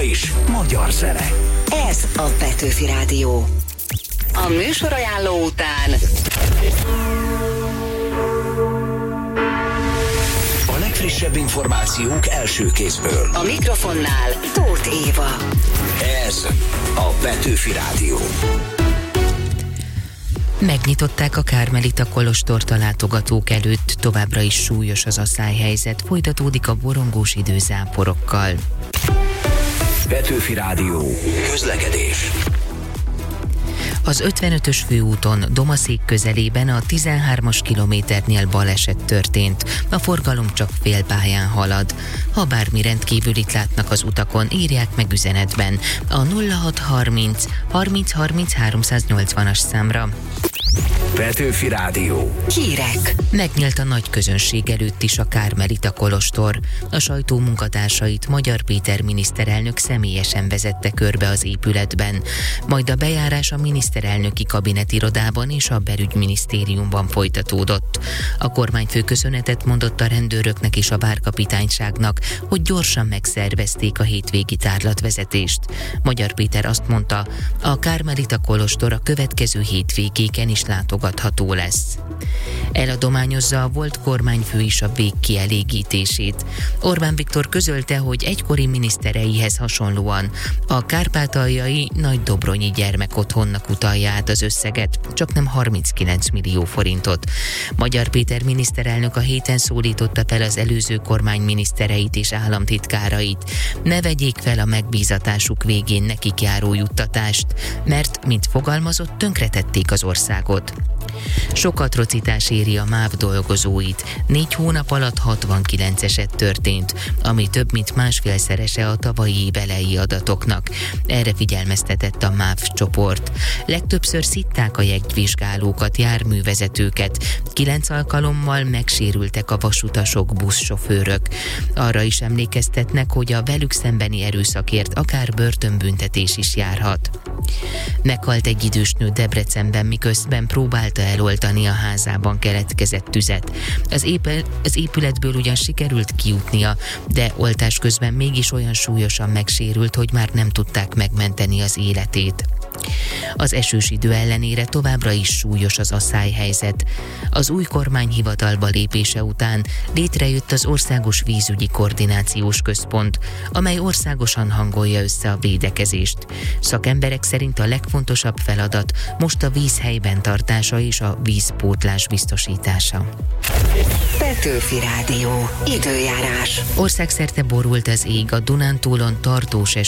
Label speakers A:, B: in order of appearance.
A: Továbbra is magyar zene.
B: Ez a Petőfi Rádió. A műsorajánló után
A: A legfrissebb információk első kézből.
B: a mikrofonnál Tóth Éva.
A: Ez a Petőfi Rádió.
C: Megnyitották a Kármelita kolostort a látogatók előtt, továbbra is súlyos az asszályhelyzet, folytatódik a borongós idő záporokkal.
A: Petőfi Rádió. Közlekedés.
C: Az 55-ös főúton Domaszék közelében a 13-as kilométernél baleset történt. A forgalom csak félpályán halad. Ha bármi rendkívülit látnak az utakon, írják meg üzenetben a 0630 30 30 380-as számra.
A: Petőfi Rádió.
B: Hírek.
C: Megnyílt a nagy közönség előtt is a Kármelita kolostor. A sajtó munkatársait Magyar Péter miniszterelnök személyesen vezette körbe az épületben. Majd a bejárás a miniszterelnöki kabinetirodában és a belügyminisztériumban folytatódott. A kormányfő köszönetet mondott a rendőröknek és a várkapitányságnak, hogy gyorsan megszervezték a hétvégi tárlatvezetést. Magyar Péter azt mondta, a Kármelita kolostor a következő hétvégéken is látogatható lesz. Eladományozza a volt kormányfő is a vég kielégítését. Orbán Viktor közölte, hogy egykori minisztereihez hasonlóan a kárpátaljai Nagydobronyi gyermekotthonnak utalja át az összeget, csaknem 39 millió forintot. Magyar Péter miniszterelnök a héten szólította fel az előző kormány minisztereit és államtitkárait. Ne vegyék fel a megbízatásuk végén nekik járó juttatást, mert, mint fogalmazott, tönkretették az országot. Sok atrocitás éri a MÁV dolgozóit. 4 hónap alatt 69 eset történt, ami több mint másfélszerese a tavalyi év elejé adatoknak. Erre figyelmeztetett a MÁV csoport. Legtöbbször szitták a jegyvizsgálókat, járművezetőket. 9 alkalommal megsérültek a vasutasok, buszsofőrök. Arra is emlékeztetnek, hogy a velük szembeni erőszakért akár börtönbüntetés is járhat. Meghalt egy idős nő Debrecenben, miközben próbálta eloltani a házában keletkezett tüzet. Az épületből ugyan sikerült kijutnia, de oltás közben mégis olyan súlyosan megsérült, hogy már nem tudták megmenteni az életét. Az esős idő ellenére továbbra is súlyos az asszályhelyzet. Az új kormány hivatalba lépése után létrejött az Országos Vízügyi Koordinációs Központ, amely országosan hangolja össze a védekezést. Szakemberek szerint a legfontosabb feladat most a víz helyben tartása és a vízpótlás biztosítása.
B: Petőfi Rádió. Időjárás.
C: Országszerte borult az ég, a Dunántúlon tartós eső